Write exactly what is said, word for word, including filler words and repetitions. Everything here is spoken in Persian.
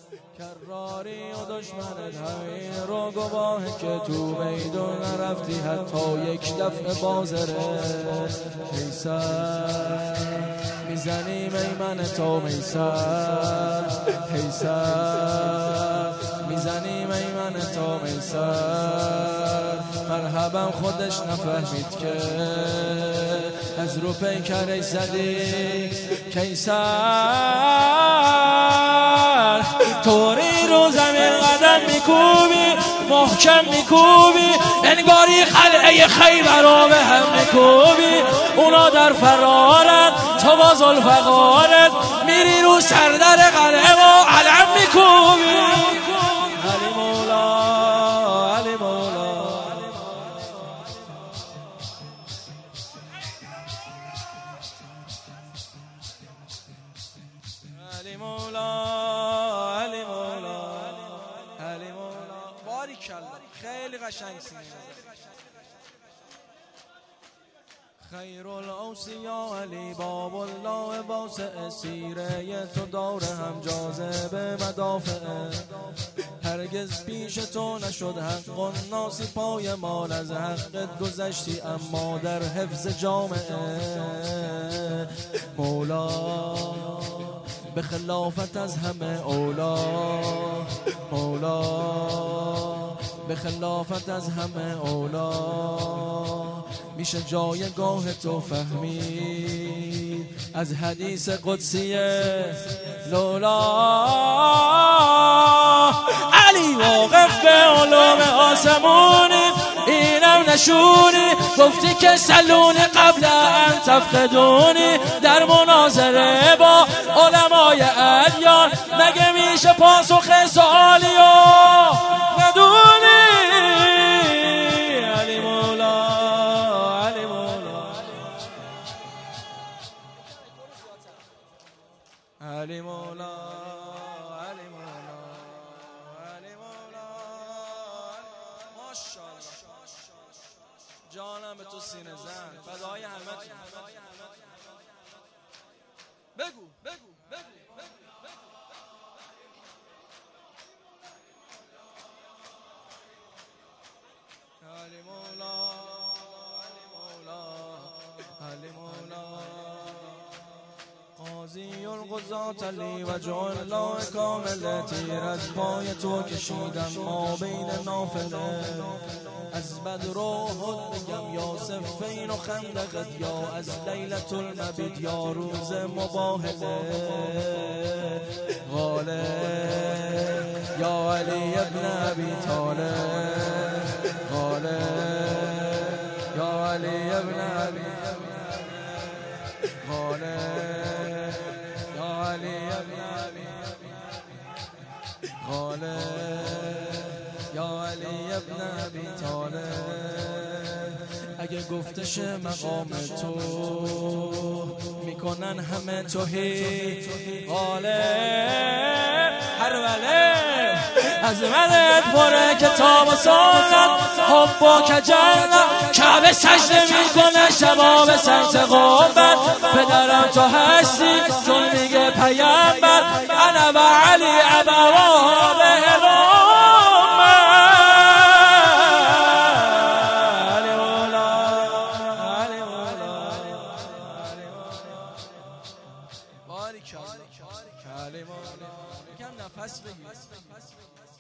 کراری و دشمنت همین رو گواهه که تو میدون نرفتی حتی یک دفعه بازره. قیصر میزنی میمن تو میسر، قیصر میزنی میمن تو میسر. مرحبا خودش نفهمید که از رو پیکرش زدی قیصر. طوری رو زمین قدم میکوبی محکم میکوبی انگاری قلعه خیبر رو به هم میکوبی. اونا در فرارت تو با ذوالفقارت میری رو سردر قلعه و علم میکوبی. علی مولا علی مولا علی مولا علی مولا علی مولا. باریکالله خیلی قشنگ سینه. خیر الاوصیا علی باب الله واسع سیره تو دور هم جاذبه مدافعه. هرگز پیش تو نشد حق و ناسی پای مال از حقت گذشتی اما در حفظ جامعه. مولا به خلافت از همه اولا، مولا به خلافت از همه اولا. میشه جایگاه تو فهمید از حدیث قدسیه لولا. علی واقف به علوم آسمونی اینم نشونی گفتی که سلونی قبل ان تفقدونی. در مناظره با علمای ادیان مگه میشه پاسخ سوالیو ندونی. علی مولا علی مولا علی مولا علی مولا علی مولا. ماشاءالله جانم به تو سینه زن فدای همه. بگو بگو بگو علی مولا علی مولا علی مولا. قاضی القضات علی و جعلا کامل تیر از پای تو کشیدم ما بین نافله. از بدر و احد بگم یا صفین و خندقت یا از لیلة المبید یا روز مباهله. غالب یا علی ابن ابی طالب، غالب یا علی ابن ابی غالب یا علی ابن ابی غالب یا علی ابن ابی طالب. اگه گفتش مقام تو میکنن همه توهی غالب. هر وله از مدد پر کتاب و سنت حب و کجلت کعبه سجده میکنه شباب سنت قنبت. پدرم تو هستی چون میگه پیامبر انا و علی ابوا به علی مولا. یکم نفس بگیر.